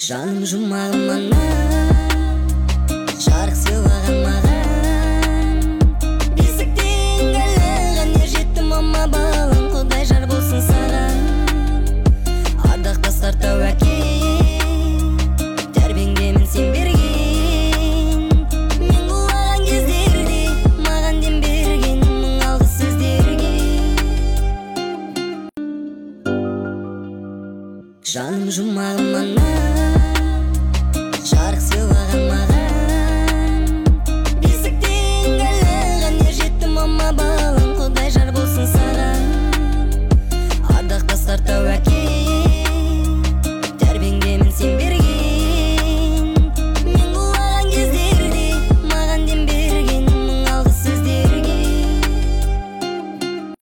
Жаным жұмағым ана, жарық сыйлаған маған. Бесіктен қалаған ер жеттім ама балам, Құдай жар болсын саған. Ардақтастар тәуекел, тәрбиеңдемін сен берген. Мен құлаған кездерде маған дем берген мың алғыс сөздерге. Жаным жұмағым ана,